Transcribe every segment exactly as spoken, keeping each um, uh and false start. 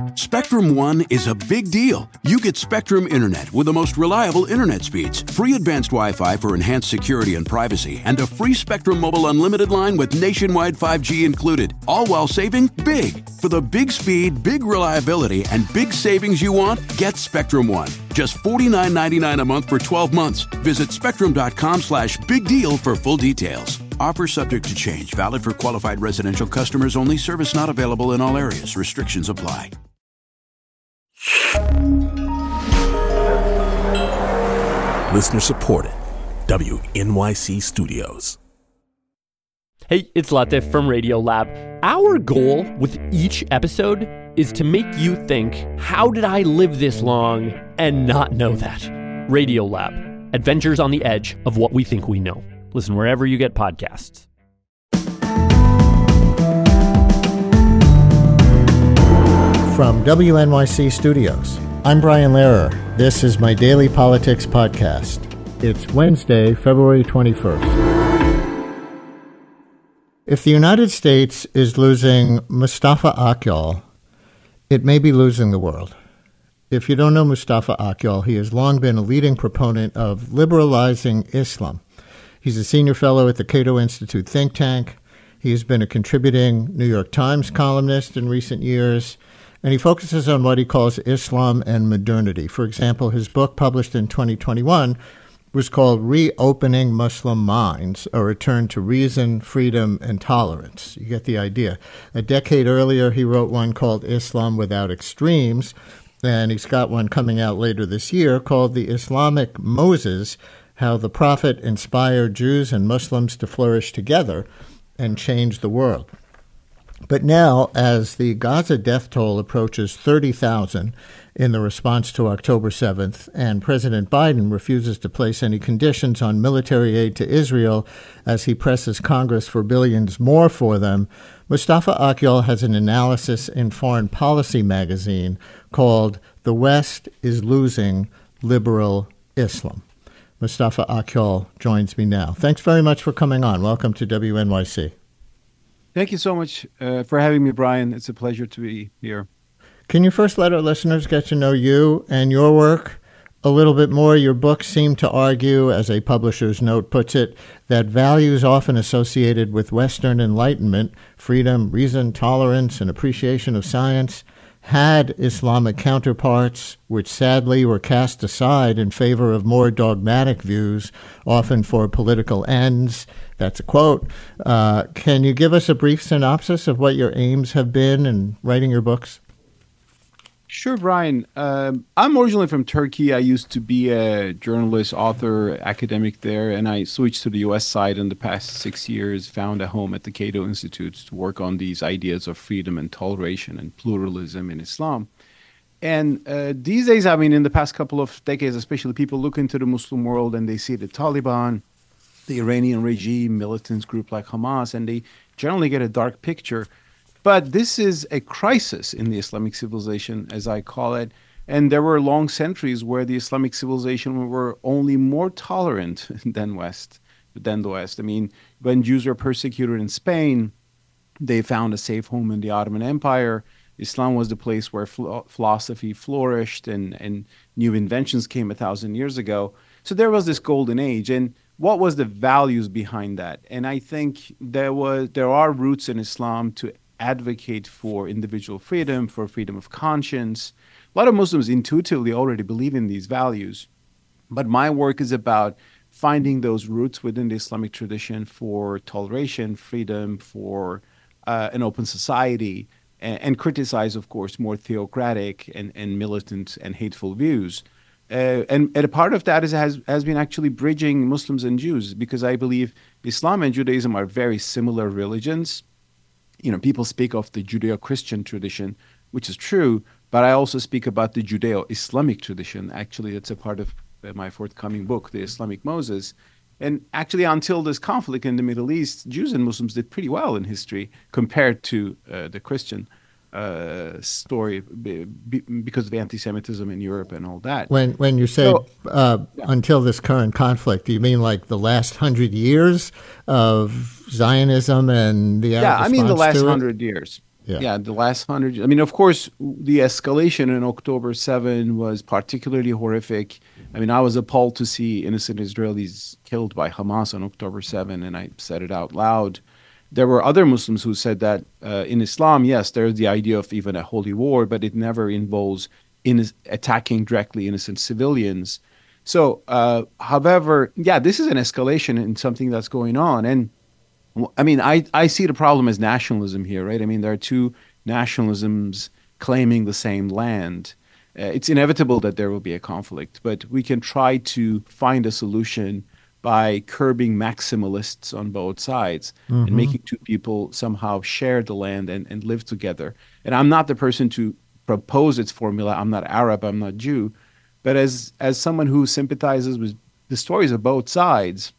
Spectrum One is a big deal. You get Spectrum Internet with the most reliable internet speeds, free advanced Wi-Fi for enhanced security and privacy, and a free Spectrum Mobile Unlimited line with nationwide five G included, all while saving big. For the big speed, big reliability, and big savings you want, get Spectrum One. Just forty-nine ninety-nine a month for twelve months. Visit spectrum.com slash big deal for full details. Offer subject to change. Valid for qualified residential customers only. Service not available in all areas. Restrictions apply. Listener supported. W N Y C Studios. Hey, it's Latif from Radiolab. Our goal with each episode is to make you think, how did I live this long and not know that? Radiolab, adventures on the edge of what we think we know. Listen wherever you get podcasts. From W N Y C Studios, I'm Brian Lehrer. This is my daily politics podcast. It's Wednesday, February twenty-first. If the United States is losing Mustafa Akyol, it may be losing the world. If you don't know Mustafa Akyol, he has long been a leading proponent of liberalizing Islam. He's a senior fellow at the Cato Institute think tank. He has been a contributing New York Times columnist in recent years, and he focuses on what he calls Islam and modernity. For example, his book published in twenty twenty-one was called Reopening Muslim Minds, A Return to Reason, Freedom, and Tolerance. You get the idea. A decade earlier, he wrote one called Islam Without Extremes, and he's got one coming out later this year called The Islamic Moses, How the Prophet Inspired Jews and Muslims to Flourish Together and Change the World. But now, as the Gaza death toll approaches thirty thousand in the response to October seventh, and President Biden refuses to place any conditions on military aid to Israel as he presses Congress for billions more for them, Mustafa Akyol has an analysis in Foreign Policy magazine called The West is Losing Liberal Islam. Mustafa Akyol joins me now. Thanks very much for coming on. Welcome to W N Y C. Thank you so much uh, for having me, Brian. It's a pleasure to be here. Can you first let our listeners get to know you and your work a little bit more? Your books seem to argue, as a publisher's note puts it, that values often associated with Western Enlightenment, freedom, reason, tolerance, and appreciation of science, had Islamic counterparts, which sadly were cast aside in favor of more dogmatic views, often for political ends. That's a quote. Uh, can you give us a brief synopsis of what your aims have been in writing your books? Sure, Brian. Um, I'm originally from Turkey. I used to be a journalist, author, academic there, and I switched to the U S side in the past six years, found a home at the Cato Institute to work on these ideas of freedom and toleration and pluralism in Islam. And uh, these days, I mean, in the past couple of decades, especially, people look into the Muslim world and they see the Taliban, the Iranian regime, militants group like Hamas, and they generally get a dark picture. But this is a crisis in the Islamic civilization, as I call it. And there were long centuries where the Islamic civilization were only more tolerant than West, than the West. I mean, when Jews were persecuted in Spain, they found a safe home in the Ottoman Empire. Islam was the place where ph- philosophy flourished and, and new inventions came a thousand years ago. So there was this golden age. And what was the values behind that? And I think there was there are roots in Islam to advocate for individual freedom, for freedom of conscience. A lot of Muslims intuitively already believe in these values. But my work is about finding those roots within the Islamic tradition for toleration, freedom, for uh, an open society, and, and criticize, of course, more theocratic and, and militant and hateful views. Uh, and, and a part of that is, has, has been actually bridging Muslims and Jews, because I believe Islam and Judaism are very similar religions. You know, people speak of the Judeo-Christian tradition, which is true, but I also speak about the Judeo-Islamic tradition. Actually, it's a part of my forthcoming book, The Islamic Moses. And actually, until this conflict in the Middle East, Jews and Muslims did pretty well in history compared to uh, the Christian uh, story be, be, because of anti-Semitism in Europe and all that. When when you say so, uh, yeah. until this current conflict, do you mean like the last hundred years of Zionism and the Arab Yeah, I mean the last hundred hundred years. Yeah. yeah, the last hundred. I mean, of course, the escalation in October seventh was particularly horrific. I mean, I was appalled to see innocent Israelis killed by Hamas on October seventh, and I said it out loud. There were other Muslims who said that uh, in Islam, yes, there's the idea of even a holy war, but it never involves in attacking directly innocent civilians. So, uh, however, yeah, this is an escalation in something that's going on. And I mean, I, I see the problem as nationalism here, right? I mean, there are two nationalisms claiming the same land. Uh, it's inevitable that there will be a conflict, but we can try to find a solution by curbing maximalists on both sides mm-hmm. and making two people somehow share the land and, and live together. And I'm not the person to propose its formula. I'm not Arab, I'm not Jew. But as as someone who sympathizes with the stories of both sides,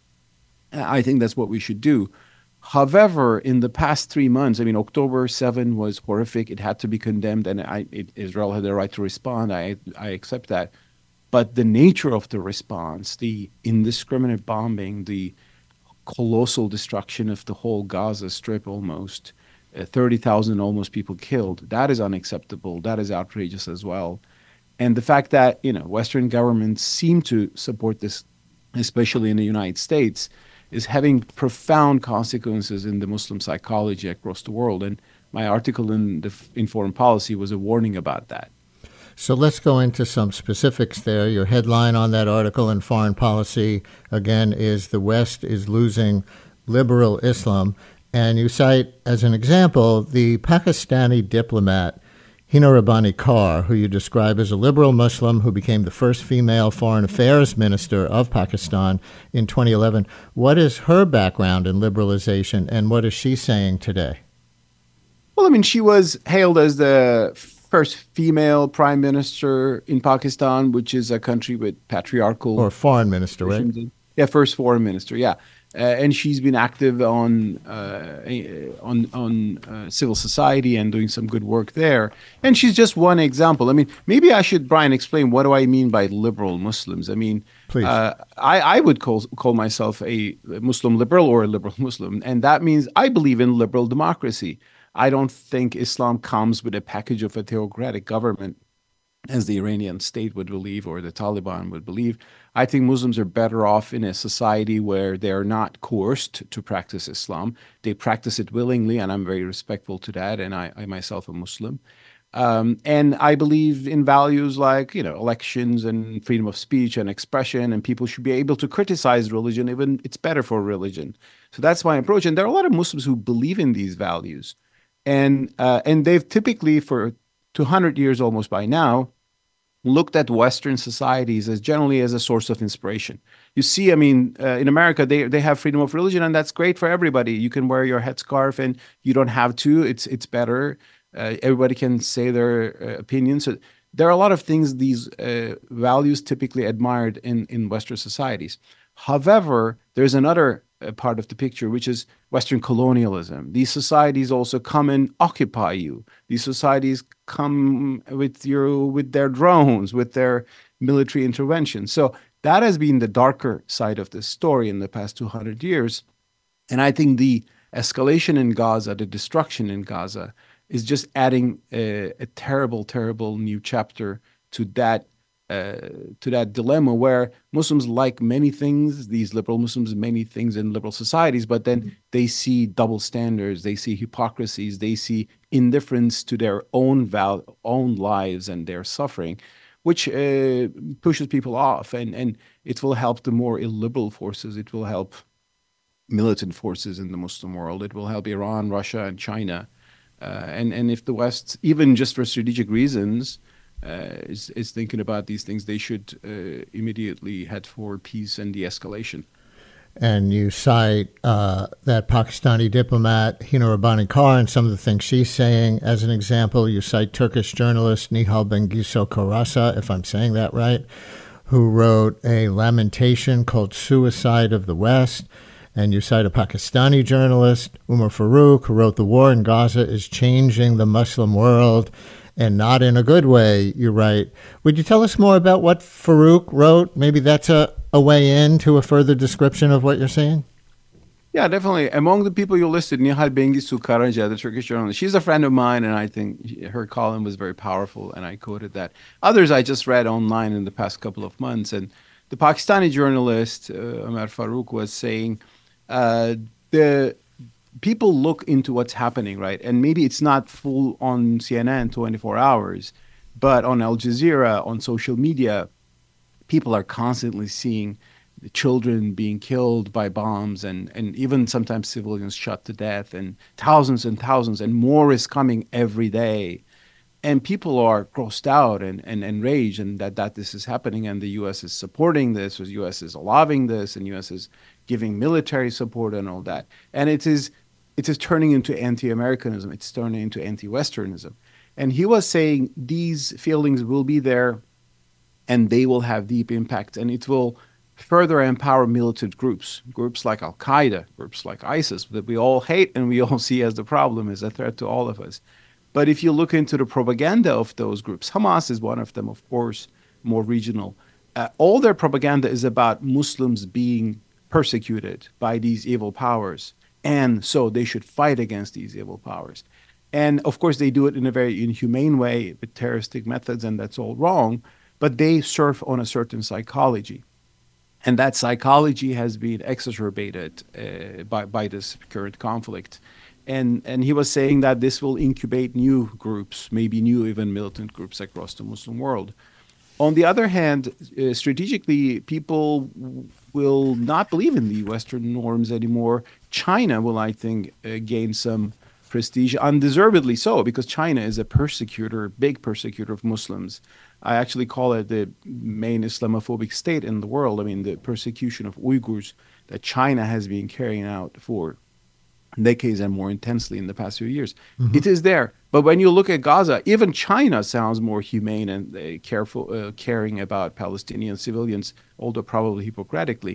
I think that's what we should do. However, in the past three months, I mean, October seventh was horrific. It had to be condemned, and I, it, Israel had the right to respond. I I accept that. But the nature of the response, the indiscriminate bombing, the colossal destruction of the whole Gaza Strip almost, uh, thirty thousand almost people killed, that is unacceptable. That is outrageous as well. And the fact that, you know, Western governments seem to support this, especially in the United States, is having profound consequences in the Muslim psychology across the world. And my article in, the, in Foreign Policy was a warning about that. So let's go into some specifics there. Your headline on that article in Foreign Policy, again, is "The West is Losing Liberal Islam." And you cite, as an example, the Pakistani diplomat Hina Rabbani Kar, who you describe as a liberal Muslim who became the first female foreign affairs minister of Pakistan in twenty eleven. What is her background in liberalization, and what is she saying today? Well, I mean, she was hailed as the first female prime minister in Pakistan, which is a country with patriarchal... Or foreign minister, right? Yeah, first foreign minister, yeah. Uh, and she's been active on uh, on on uh, civil society and doing some good work there. And she's just one example. I mean, maybe I should, Brian, explain what do I mean by liberal Muslims. I mean, Please. Uh, I, I would call call myself a Muslim liberal or a liberal Muslim, and that means I believe in liberal democracy. I don't think Islam comes with a package of a theocratic government, as the Iranian state would believe or the Taliban would believe. I think Muslims are better off in a society where they are not coerced to practice Islam. They practice it willingly, and I'm very respectful to that, and I, I myself am Muslim. Um, and I believe in values like, you know, elections and freedom of speech and expression, and people should be able to criticize religion, even it's better for religion. So that's my approach. And there are a lot of Muslims who believe in these values. And uh, and they've typically, for two hundred years almost by now, looked at Western societies as generally as a source of inspiration. You see, I mean, uh, in America, they they have freedom of religion, and that's great for everybody. You can wear your headscarf, and you don't have to. It's it's better. Uh, everybody can say their uh, opinions. So there are a lot of things, these uh, values typically admired in, in Western societies. However, there's another uh, part of the picture, which is Western colonialism. These societies also come and occupy you. These societies come with your with their drones, with their military intervention. So that has been the darker side of this story in the past two hundred years. And I think the escalation in Gaza, the destruction in Gaza, is just adding a, a terrible, terrible new chapter to that uh, to that dilemma where Muslims like many things, these liberal Muslims, many things in liberal societies, but then they see double standards, they see hypocrisies, they see indifference to their own val- own lives and their suffering, which uh, pushes people off. And, and it will help the more illiberal forces. It will help militant forces in the Muslim world. It will help Iran, Russia, and China. Uh, and, and if the West, even just for strategic reasons, uh, is, is thinking about these things, they should uh, immediately head for peace and de-escalation. And you cite uh, that Pakistani diplomat, Hina Rabbani Kar, and some of the things she's saying. As an example, you cite Turkish journalist Nihal Bengisu Karasa, if I'm saying that right, who wrote a lamentation called Suicide of the West. And you cite a Pakistani journalist, Umar Farouk, who wrote, "The war in Gaza is changing the Muslim world, and not in a good way," you write. Would you tell us more about what Farouk wrote? Maybe that's a, a way in to a further description of what you're saying? Yeah, definitely. Among the people you listed, Nihal Bengisu Karaca, the Turkish journalist, she's a friend of mine, and I think she- her column was very powerful, and I quoted that. Others I just read online in the past couple of months, and the Pakistani journalist, uh, Umar Farouk, was saying uh, the people look into what's happening, right? And maybe it's not full on C N N twenty-four hours, but on Al Jazeera, on social media, people are constantly seeing the children being killed by bombs and, and even sometimes civilians shot to death and thousands and thousands and more is coming every day. And people are grossed out and, and enraged and that, that this is happening and the U S is supporting this, or the U S is allowing this, and U S is giving military support and all that. And it is it is turning into anti-Americanism. It's turning into anti-Westernism. And he was saying these feelings will be there and they will have deep impact, and it will further empower militant groups, groups like Al Qaeda, groups like ISIS, that we all hate and we all see as the problem, as a threat to all of us. But if you look into the propaganda of those groups, Hamas is one of them, of course, more regional. Uh, all their propaganda is about Muslims being persecuted by these evil powers, and so they should fight against these evil powers. And of course, they do it in a very inhumane way with terroristic methods, and that's all wrong. But they surf on a certain psychology. And that psychology has been exacerbated uh, by, by this current conflict. And, and he was saying that this will incubate new groups, maybe new even militant groups across the Muslim world. On the other hand, uh, strategically, people will not believe in the Western norms anymore. China will, I think, uh, gain some prestige, undeservedly so, because China is a persecutor, big persecutor of Muslims. I actually call it the main Islamophobic state in the world. I mean, the persecution of Uyghurs that China has been carrying out for decades and more intensely in the past few years. Mm-hmm. It is there. But when you look at Gaza, even China sounds more humane and uh, careful, uh, caring about Palestinian civilians, although probably hypocritically.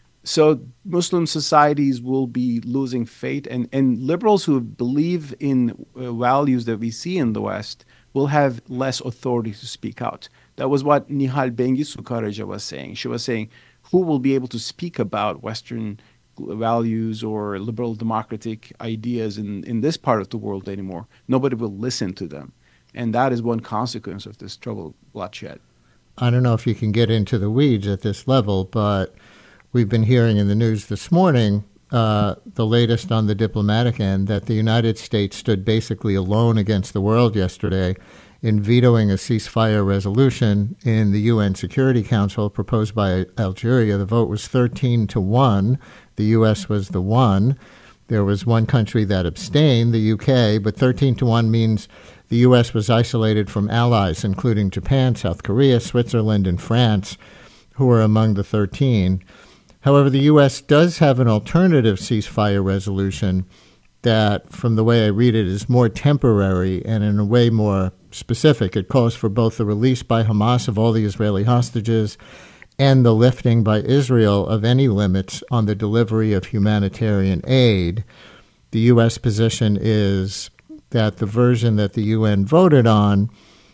So Muslim societies will be losing faith, and, and liberals who believe in uh, values that we see in the West will have less authority to speak out. That was what Nihal Bengisu Karaca was saying. She was saying, who will be able to speak about Western values or liberal democratic ideas in, in this part of the world anymore? Nobody will listen to them. And that is one consequence of this troubled bloodshed. I don't know if you can get into the weeds at this level, but we've been hearing in the news this morning, uh, the latest on the diplomatic end, that the United States stood basically alone against the world yesterday in vetoing a ceasefire resolution in the U N Security Council proposed by Algeria. The vote was thirteen to one. The U S was the one. There was one country that abstained, the U K, but thirteen to one means the U S was isolated from allies, including Japan, South Korea, Switzerland, and France, who were among the thirteen. However, the U S does have an alternative ceasefire resolution that, from the way I read it, is more temporary and in a way more specific. It calls for both the release by Hamas of all the Israeli hostages and the lifting by Israel of any limits on the delivery of humanitarian aid. The U S position is that the version that the U N voted on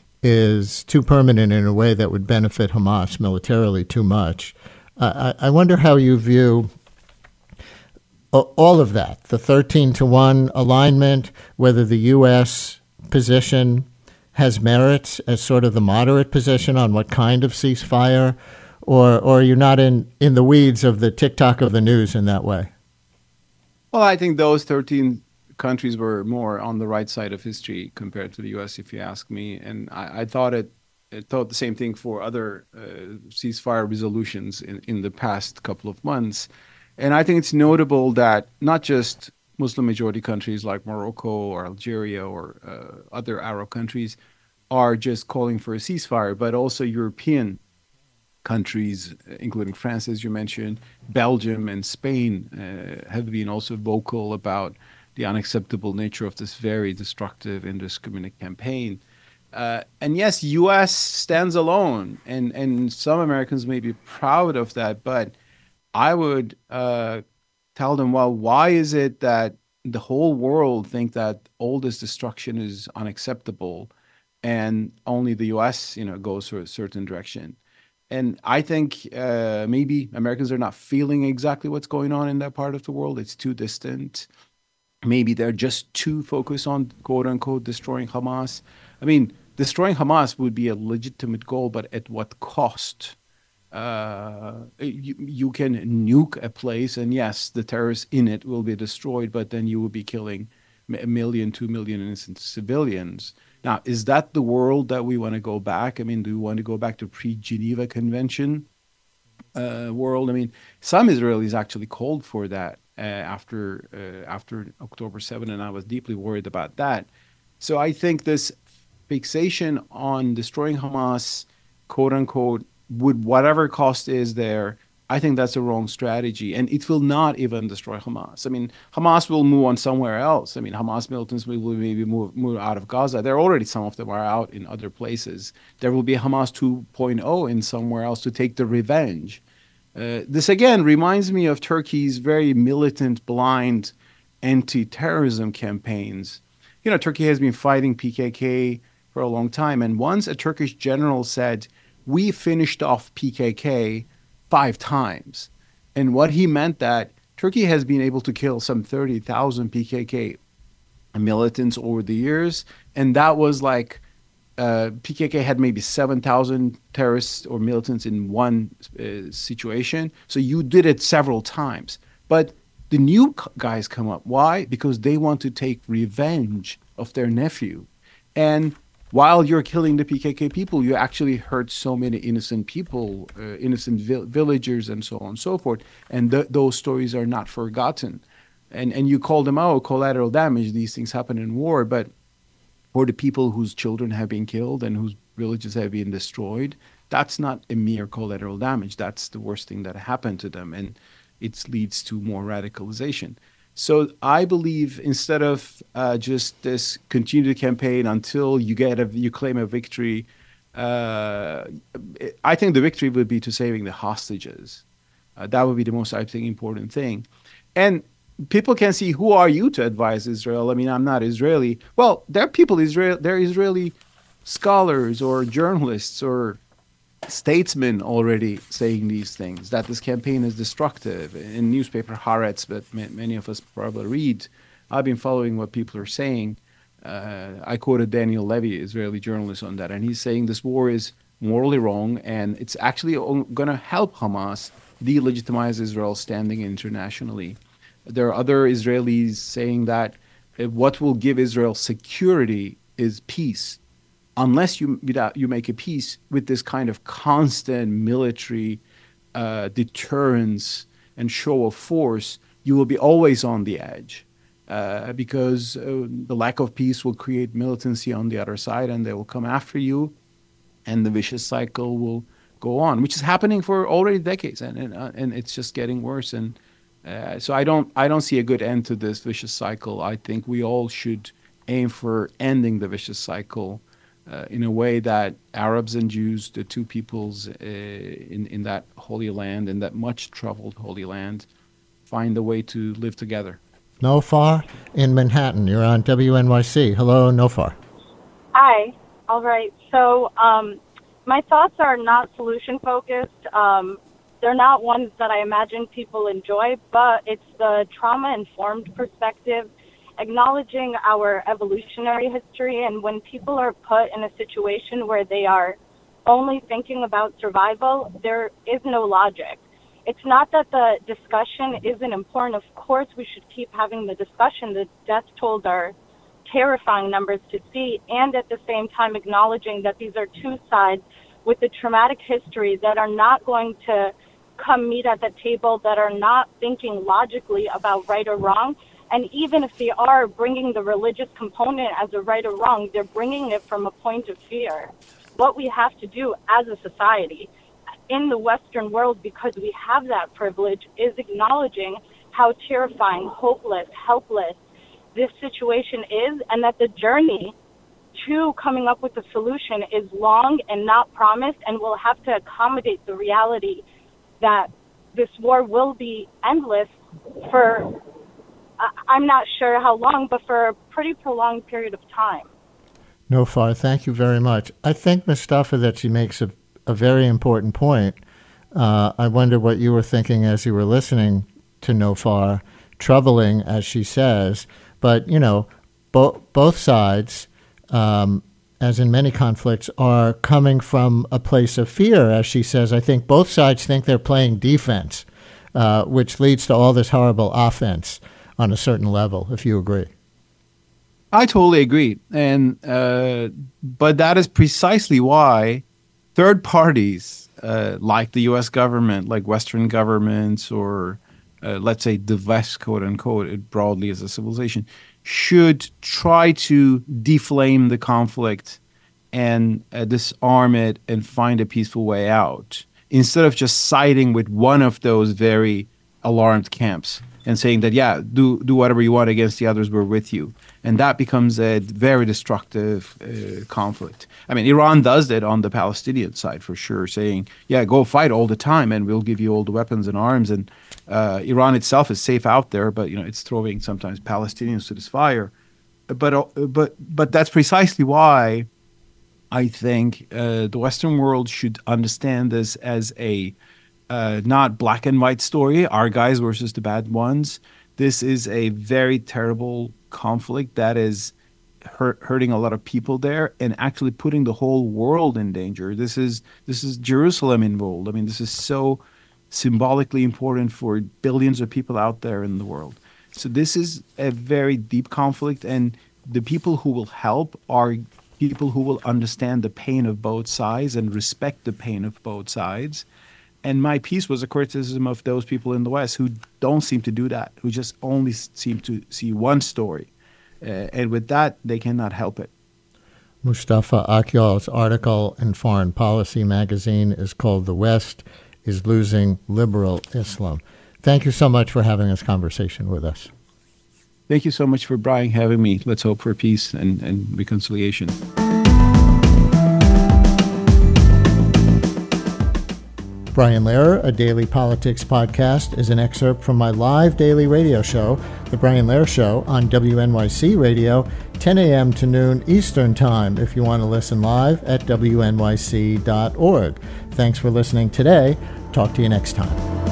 is too permanent in a way that would benefit Hamas militarily too much. Uh, I, I wonder how you view all of that, the thirteen to one alignment, whether the U S position has merits as sort of the moderate position on what kind of ceasefire, or or you're not in, in the weeds of the TikTok of the news in that way? Well, I think those thirteen countries were more on the right side of history compared to the U S, if you ask me. And I, I thought it I thought the same thing for other uh, ceasefire resolutions in, in the past couple of months. And I think it's notable that not just Muslim majority countries like Morocco or Algeria or uh, other Arab countries are just calling for a ceasefire, but also European countries, including France, as you mentioned, Belgium and Spain, uh, have been also vocal about the unacceptable nature of this very destructive, indiscriminate campaign. Uh, and yes, U S stands alone, and, and some Americans may be proud of that, but I would uh, tell them, well, why is it that the whole world think that all this destruction is unacceptable and only the U S, you know, goes for a certain direction? And I think uh, maybe Americans are not feeling exactly what's going on in that part of the world. It's too distant. Maybe they're just too focused on quote unquote destroying Hamas. I mean, destroying Hamas would be a legitimate goal, but at what cost? Uh, you, you can nuke a place, and yes, the terrorists in it will be destroyed, but then you will be killing a million, two million innocent civilians. Now, is that the world that we want to go back? I mean, do we want to go back to pre-Geneva Convention uh, world? I mean, some Israelis actually called for that uh, after uh, after October seventh, and I was deeply worried about that. So I think this fixation on destroying Hamas, quote unquote, would whatever cost is there, I think that's a wrong strategy, and it will not even destroy Hamas. I mean, Hamas will move on somewhere else. I mean, Hamas militants will maybe move, move out of Gaza. There are already some of them are out in other places. There will be Hamas two point oh in somewhere else to take the revenge. Uh, this, again, reminds me of Turkey's very militant, blind anti-terrorism campaigns. You know, Turkey has been fighting P K K for a long time, and once a Turkish general said, we finished off P K K five times. And what he meant that Turkey has been able to kill some thirty thousand P K K militants over the years. And that was like uh, P K K had maybe seven thousand terrorists or militants in one uh, situation. So you did it several times. But the new guys come up. Why? Because they want to take revenge of their nephew. And while you're killing the P K K people, you actually hurt so many innocent people, uh, innocent vi- villagers, and so on and so forth. And th- those stories are not forgotten. And and you call them out collateral damage. These things happen in war. But for the people whose children have been killed and whose villages have been destroyed, that's not a mere collateral damage. That's the worst thing that happened to them. And it leads to more radicalization. So I believe instead of uh, just this continued campaign until you get a, you claim a victory, uh, I think the victory would be to saving the hostages. Uh, that would be the most, I think, important thing. And people can see, who are you to advise Israel? I mean, I'm not Israeli. Well, there are people, Israel, there are Israeli scholars or journalists or statesmen already saying these things, that this campaign is destructive. In newspaper Haaretz, that many of us probably read, I've been following what people are saying. Uh, I quoted Daniel Levy, Israeli journalist, on that, and he's saying this war is morally wrong, and it's actually going to help Hamas delegitimize Israel's standing internationally. There are other Israelis saying that what will give Israel security is peace. Unless you you make a peace with this kind of constant military uh, deterrence and show of force, you will be always on the edge uh, because uh, the lack of peace will create militancy on the other side, and they will come after you, and the vicious cycle will go on, which is happening for already decades, and and, uh, and it's just getting worse. And uh, so I don't I don't see a good end to this vicious cycle. I think we all should aim for ending the vicious cycle. Uh, in a way that Arabs and Jews, the two peoples uh, in, in that holy land, in that much troubled holy land, find a way to live together. Nofar in Manhattan, you're on W N Y C. Hello, Nofar. Hi. All right. So um, my thoughts are not solution-focused. Um, they're not ones that I imagine people enjoy, but it's the trauma-informed perspective, acknowledging our evolutionary history, and when people are put in a situation where they are only thinking about survival, there is no logic. It's not that the discussion isn't important. Of course, we should keep having the discussion. The death tolls are terrifying numbers to see, and at the same time acknowledging that these are two sides with a traumatic history that are not going to come meet at the table, that are not thinking logically about right or wrong. And even if they are bringing the religious component as a right or wrong, they're bringing it from a point of fear. What we have to do as a society in the Western world, because we have that privilege, is acknowledging how terrifying, hopeless, helpless this situation is, and that the journey to coming up with a solution is long and not promised, and we'll have to accommodate the reality that this war will be endless for I'm not sure how long, but for a pretty prolonged period of time. Nofar, thank you very much. I think, Mustafa, that she makes a, a very important point. Uh, I wonder what you were thinking as you were listening to Nofar. Troubling, as she says, but, you know, bo- both sides, um, as in many conflicts, are coming from a place of fear, as she says. I think both sides think they're playing defense, uh, which leads to all this horrible offense on a certain level, if you agree. I totally agree. And uh, but that is precisely why third parties uh, like the U S government, like Western governments, or uh, let's say the West, quote unquote, it broadly as a civilization, should try to deflame the conflict and uh, disarm it and find a peaceful way out, instead of just siding with one of those very alarmed camps and saying that, yeah, do do whatever you want against the others, we're with you. And that becomes a very destructive uh, conflict. I mean, Iran does that on the Palestinian side for sure, saying, yeah, go fight all the time and we'll give you all the weapons and arms. And uh, Iran itself is safe out there, but, you know, it's throwing sometimes Palestinians to this fire. But, uh, but, but that's precisely why I think uh, the Western world should understand this as a uh, not black and white story, our guys versus the bad ones. This is a very terrible conflict that is hurt, hurting a lot of people there and actually putting the whole world in danger. This is this is Jerusalem involved. I mean, this is so symbolically important for billions of people out there in the world. So this is a very deep conflict, and the people who will help are people who will understand the pain of both sides and respect the pain of both sides. And my piece was a criticism of those people in the West who don't seem to do that, who just only seem to see one story. Uh, and with that, they cannot help it. Mustafa Akyol's article in Foreign Policy magazine is called "The West is Losing Liberal Islam." Thank you so much for having this conversation with us. Thank you so much for, Brian, having me. Let's hope for peace and, and reconciliation. Brian Lehrer, a daily politics podcast, is an excerpt from my live daily radio show, The Brian Lehrer Show, on W N Y C Radio, ten a.m. to noon Eastern Time, if you want to listen live at W N Y C dot org. Thanks for listening today. Talk to you next time.